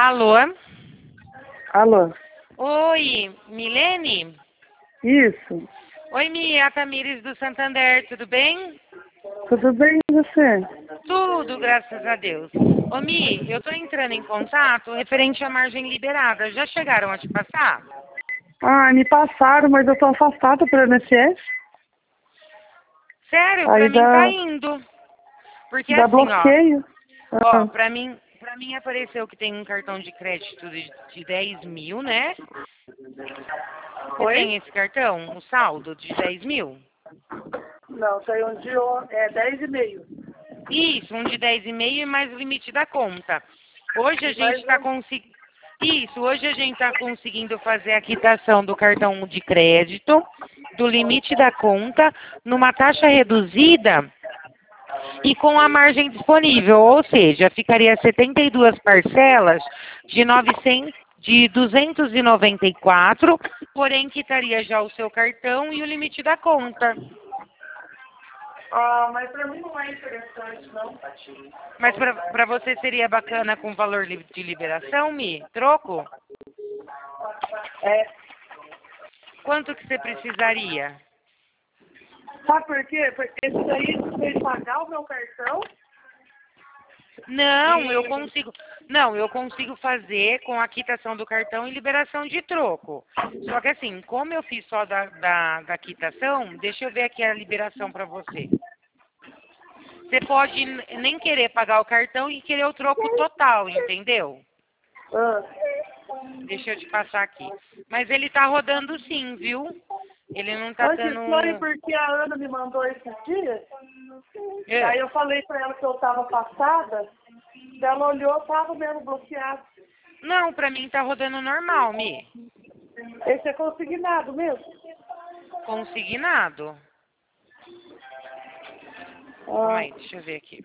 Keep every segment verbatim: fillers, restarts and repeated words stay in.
Alô? Alô? Oi, Milene? Isso. Oi, Mi, a Tamires do Santander, tudo bem? Tudo bem e você? Tudo, graças a Deus. Ô, Mi, eu tô entrando em contato referente à margem liberada. Já chegaram a te passar? Ah, me passaram, mas eu tô afastada pelo I N S S. Sério, pra Aí mim tá dá, indo. Porque dá assim, ó, bloqueio. ó, Ah, pra mim, pra mim apareceu que tem um cartão de crédito de, de dez mil, né? Você tem Oi? esse cartão, o saldo de dez mil? Não, saiu um de on- é dez e meio. Isso, um de dez e meio e mais o limite da conta. Hoje a E gente mais está um. conseguindo. Isso, hoje a gente está conseguindo fazer a quitação do cartão de crédito, do limite da conta, numa taxa reduzida e com a margem disponível, ou seja, ficaria setenta e duas parcelas de novecentos, de duzentos e noventa e quatro, porém quitaria já o seu cartão e o limite da conta. Ah, mas pra mim não é interessante, não. Mas para você seria bacana com valor li- de liberação, Mi? Troco? É. Quanto que você precisaria? Sabe por quê? Porque isso daí fez pagar o meu cartão Não, eu e... consigo. Não, eu consigo fazer com a quitação do cartão e liberação de troco. Só que assim, como eu fiz só da, da, da quitação, deixa eu ver aqui a liberação para você. Você pode n- nem querer pagar o cartão e querer o troco total, entendeu? Ah. Deixa eu te passar aqui. Mas ele tá rodando sim, viu? Ele não tá Olha que dando. foi porque a Ana me mandou esses dias. É. Aí eu falei pra ela que eu tava passada. Ela olhou, tava mesmo bloqueado. Não, pra mim tá rodando normal, Mi. Esse é consignado mesmo. Consignado. Calma Ah, aí, deixa eu ver aqui.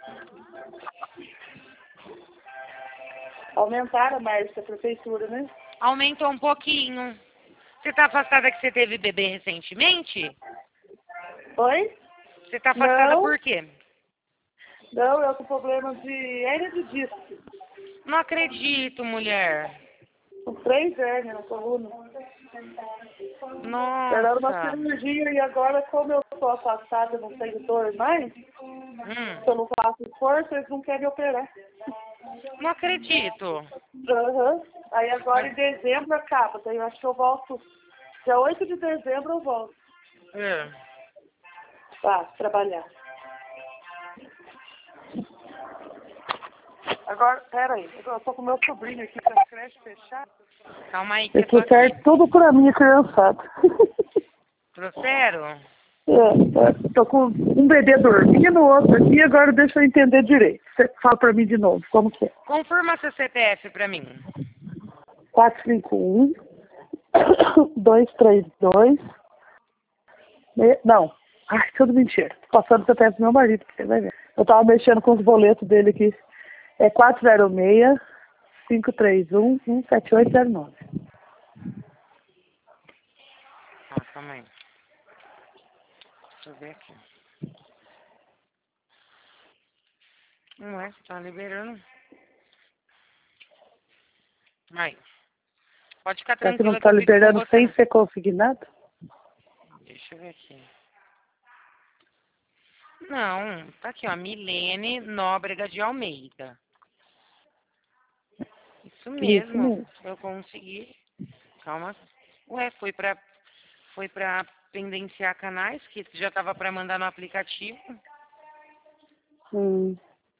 aumentaram mais a prefeitura, né? Aumentou um pouquinho. Você tá afastada que você teve bebê recentemente? Oi? Você tá afastada Não, por quê? não, eu tô com problema de hérnia de disco. Não acredito, mulher. Com três hérnias na coluna. Era uma Nossa. cirurgia e agora, como eu tô afastada, não tenho dor mais, Hum, se eu não faço força, eles não querem me operar. não acredito. Aham. Aí agora em dezembro acaba, daí eu acho que eu volto. Dia oito de dezembro eu volto. É. Tá, trabalhar. Agora, peraí, eu tô com meu sobrinho aqui pra creche fechada. Calma aí que eu tô Isso serve aqui. tudo pra minha criançada. Trouxeram? É, é, tô com um bebê dormindo, o outro aqui, agora deixa eu entender direito. Você fala pra mim de novo, como que é? Confirma seu C P F pra mim. quatro cinco um, dois três dois, me- não, ai, tudo mentira. Tô passando o C P F do meu marido, porque você vai ver. Eu tava mexendo com os boletos dele aqui. É quatro zero seis, cinco três um, um sete oito zero nove. Ah, calma aí. Deixa eu ver aqui. Não é? Tá liberando. Aí. Pode ficar Será que não tranquila que tá eu fico com liberando você. sem Não. ser consignado? Deixa eu ver aqui. Não, tá aqui, ó. Milene Nóbrega de Almeida. Isso Isso mesmo. mesmo. Eu consegui. Calma. Ué, foi pra, foi pra pendenciar canais, que já tava pra mandar no aplicativo. Hum.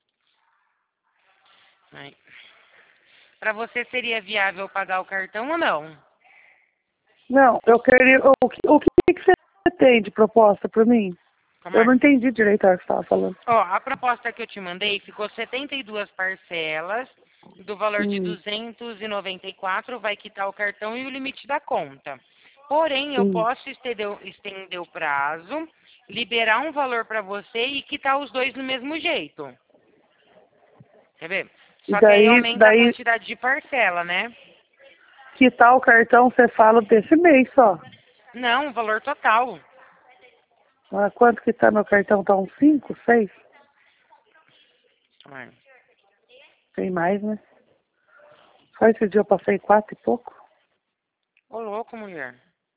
Aí. Pra você seria viável pagar o cartão ou não? Não, eu queria. O, que- o que, que você tem de proposta pra mim? Calma Eu aí. não entendi direito a que você estava falando. Ó, a proposta que eu te mandei ficou setenta e duas parcelas do valor de Hum, duzentos e noventa e quatro, vai quitar o cartão e o limite da conta. Porém, eu sim. posso estender, o- estender o prazo, liberar um valor para você e quitar os dois do mesmo jeito. Quer ver? E Só que aí daí, aumenta a daí, quantidade de parcela, né? quitar o cartão, você fala desse mês só. Não, o valor total. Ah, quanto que tá meu cartão? Tá uns cinco, seis? Ai, Tem mais, né? Só esse dia eu passei quatro e pouco. Ô, louco, mulher.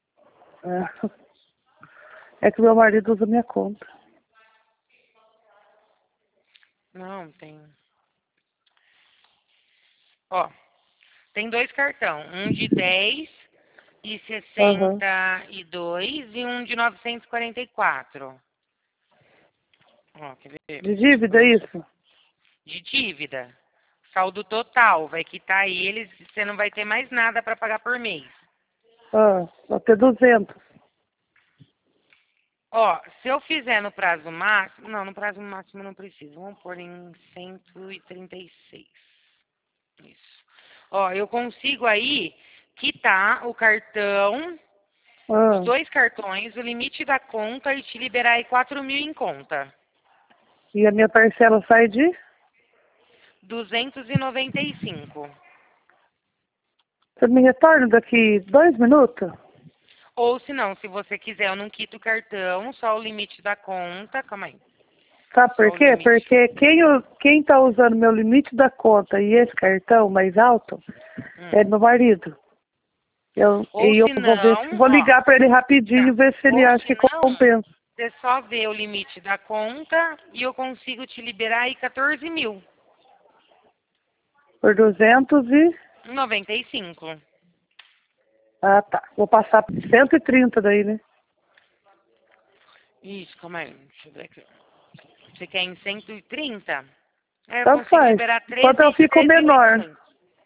É, é que meu marido usa minha conta. Não, tem... Ó, tem dois cartão. Um de dez e Aham. sessenta e dois e um de novecentos e quarenta e quatro. Ó, quer ver? De dívida, é isso? De dívida. Saldo total. Vai quitar eles e você não vai ter mais nada para pagar por mês. Ah, vai ter duzentos. Ó, se eu fizer no prazo máximo... Não, no prazo máximo não precisa. Vamos pôr em cento e trinta e seis. Isso. Ó, eu consigo aí quitar o cartão, os Ah, dois cartões, o limite da conta e te liberar aí quatro mil em conta. e a minha parcela sai de? duzentos e noventa e cinco. Você me retorna daqui dois minutos? Ou se não, se você quiser, eu não quito o cartão, só o limite da conta. Calma aí. Sabe Só por o quê? limite. Porque quem, u- quem tá usando meu limite da conta e esse cartão mais alto é Hum. meu marido. Eu, Ou e eu se vou ver se não, vou ó. ligar para ele Não. rapidinho ver se ele Ou acha se que não, compensa. você só vê o limite da conta e eu consigo te liberar aí quatorze mil. Por duzentos e... noventa e cinco. Ah, tá. Vou passar por cento e trinta daí, né? Isso, calma aí. Deixa eu ver aqui. Você quer em cento e trinta? É, eu Tanto consigo faz. liberar Enquanto eu treze, fico treze mil e menor. oitocentos.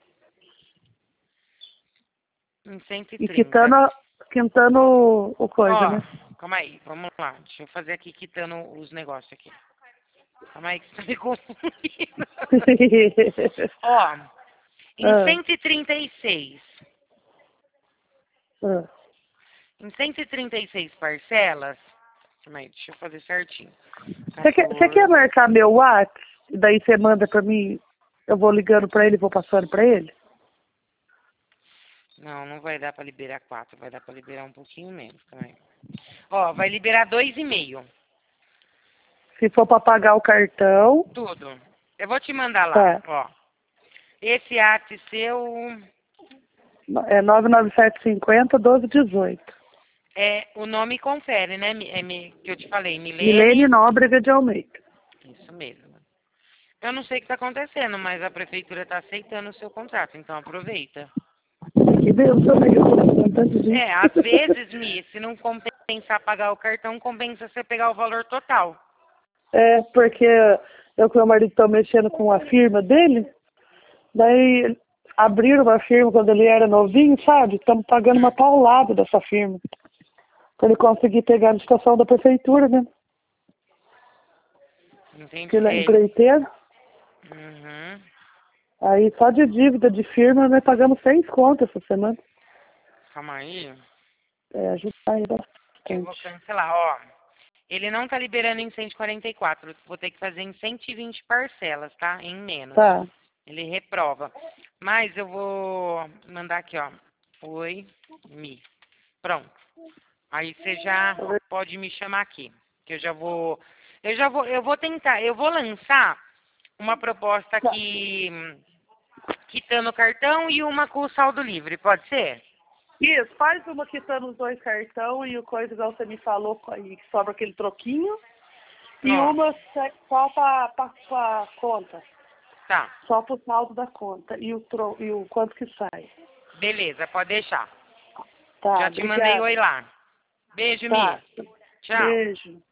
Em cento e E trinta. quitando, a- quitando o, o coisa, Ó, né? calma aí, vamos lá. Deixa eu fazer aqui quitando os negócios aqui. Calma aí que você tá me confundindo. Ó, em ah, cento e trinta e seis. ah. Em cento e trinta e seis parcelas. Calma aí, deixa eu fazer certinho. Você quer, você quer quatorze. marcar meu WhatsApp? E daí você manda pra mim, eu vou ligando pra ele e vou passando pra ele? Não, não vai dar pra liberar quatro. Vai dar pra liberar um pouquinho menos. Calma aí. Ó, vai liberar dois e meio. Se for pra pagar o cartão, Tudo. Eu vou te mandar lá, tá. ó. Esse arte seu É nove nove sete cinco zero, doze dezoito. é o nome confere, né? Mi- É, mi- que eu te falei, Milene Milene. Nóbrega de Almeida. Isso mesmo. Eu não sei o que está acontecendo, mas a prefeitura está aceitando o seu contrato, então aproveita. E Deus também, eu tô com tanto de... É, às vezes, Mi, se não compensar pagar o cartão, compensa você pegar o valor total. É, porque eu com meu marido tô mexendo com a firma dele, daí abriram uma firma quando ele era novinho, sabe? Estamos pagando uma Hum, paulada dessa firma. Pra ele conseguir pegar a licitação da prefeitura, né? entendi. Que ele é É, empreiteiro. uhum. Aí só de dívida de firma nós pagamos seis contas essa semana. Calma aí. É, ajudar ele Eu vou bastante. cancelar, ó. Ele não tá liberando em cento e quarenta e quatro. Vou ter que fazer em cento e vinte parcelas, tá? Em menos. Tá. Ele reprova. Mas eu vou mandar aqui, ó. Oi, Mi. Pronto. Aí você já pode me chamar aqui. Que eu já vou. Eu já vou. Eu vou tentar. Eu vou lançar uma proposta aqui quitando o cartão e uma com o saldo livre. Pode ser? Isso, faz uma quitando os dois cartão e o coisa igual você me falou, co- aí que sobra aquele troquinho. E Ó, uma se- só pra, pra, pra conta. tá. Só pro saldo da conta. E o, tro, e o quanto que sai. Beleza, pode deixar. Tá, Já te mandei oi obrigada. lá. Beijo, Mi. Tá. Tchau. Beijo.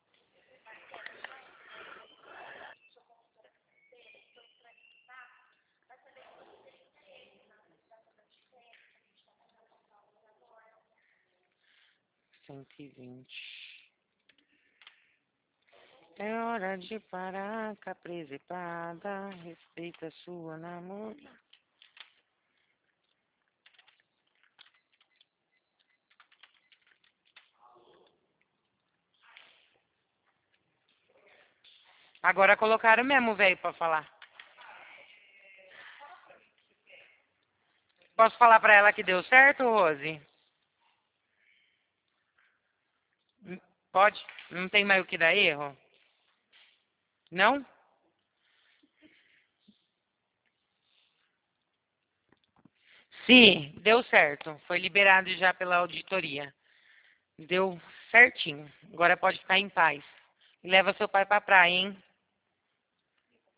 cento e vinte. É hora de parar, capresepada. Respeita a sua namorada. Agora colocaram mesmo, velho, pra falar. Posso falar pra ela que deu certo, Rose? Hum, Pode? Não tem mais o que dar erro? Não? Sim, deu certo. Foi liberado já pela auditoria. Deu certinho. Agora pode ficar em paz. E leva seu pai pra praia, hein?